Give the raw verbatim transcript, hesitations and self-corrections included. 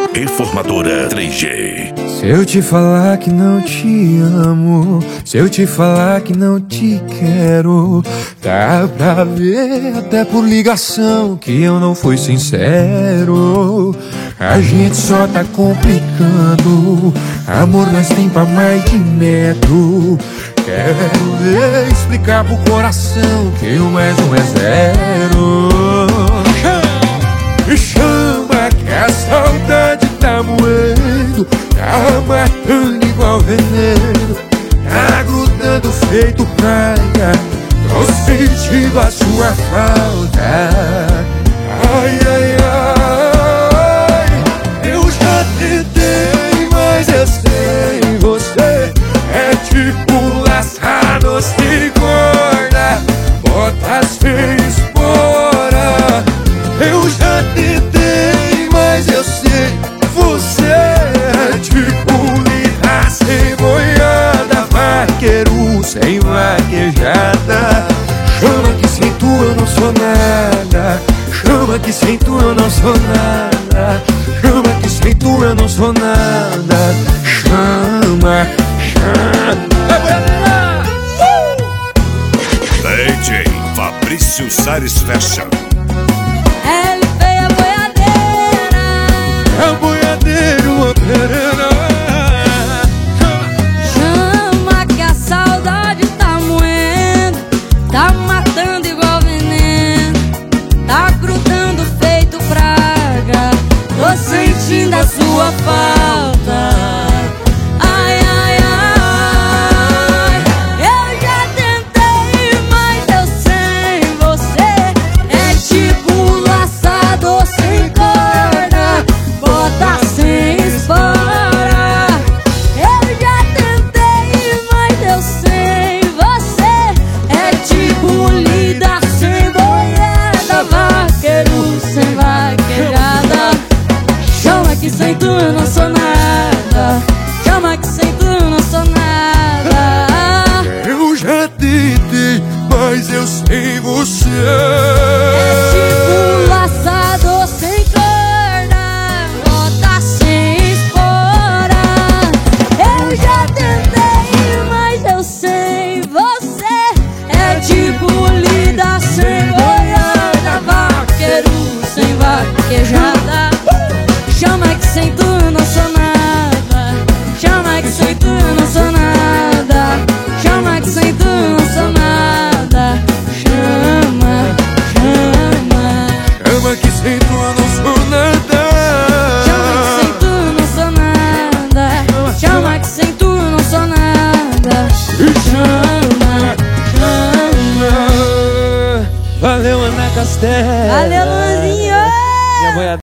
Informadora três G. Se eu te falar que não te amo, se eu te falar que não te quero, dá pra ver até por ligação que eu não fui sincero. A gente só tá complicando, amor nós tem pra mais de metro. Quero ver explicar pro coração que o mais um é zero. Me chama que a saudade tá moendo, tá matando igual veneno, tá grudando feito praia, tô sentindo a sua falta. Ai, ai, ai, eu já tentei, mas eu sei, você é tipo laçado sem corda, bota sem espora. Eu já tentei, mas eu sei, você é tipo lida sem boiada, vaqueiro sem vaquejada. Chama que sem tu eu não sou nada, chama que sem tu eu não sou nada, chama que sem tu eu não sou nada. Chama, chama. D J Fabrício Salles Fashion. Ele veio a boiadeira, É o boiadeiro, a perena. chama que a saudade tá moendo, tá matando igual veneno, tá grudando feito praga, tô sentindo a sua falta. Ai, ai, ai, eu já tentei, mas eu sei, você é tipo laçador sem corda, bota sem espora. Eu já tentei, mas eu sei, você é tipo lida sem boiada, vaqueiro sem vaquejada. Chama que sem tu eu não sou nada, chama que sem tu eu não sou nada. Eu já tentei, mas eu sei, você É tipo laçador sem corda, bota sem espora. Eu já tentei, mas eu sei, você é tipo lida sem boiada, vaqueiro sem vaquejada. Chama que sem tu eu não sou nada, chama que sem tu eu não sou nada, chama que sem tu eu não sou nada. Chama, chama, Chama que sem tu eu não sou nada, chama que sem tu eu não sou nada, chama que sem tu eu não sou nada. Chama, chama. Valeu, Ana Castelo. Valeu, Luanzinho! Minha boiadeira.